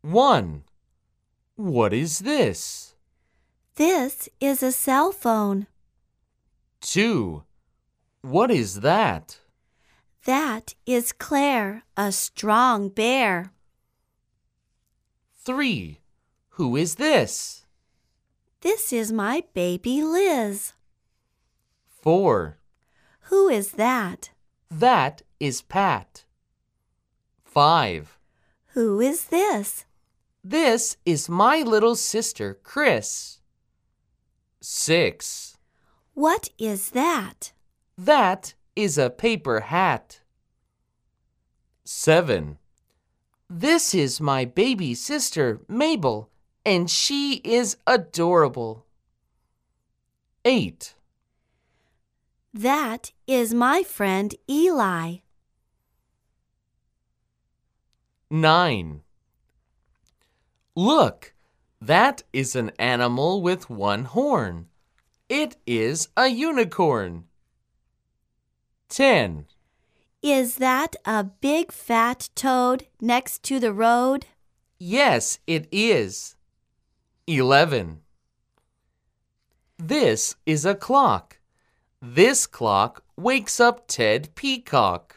1. What is this? This is a cell phone. 2. What is that? That is Claire, a strong bear. 3. Who is this? This is my baby Liz. 4. Who is that? That is Pat. 5. Who is this? This is my little sister, Chris. 6. What is that? That is a paper hat. 7. This is my baby sister, Mabel, and she is adorable. 8. That is my friend Eli. 9. Look, that is an animal with one horn. It is a unicorn. 10. Is that a big fat toad next to the road? Yes, it is. 11. This is a clock. This clock wakes up Ted Peacock.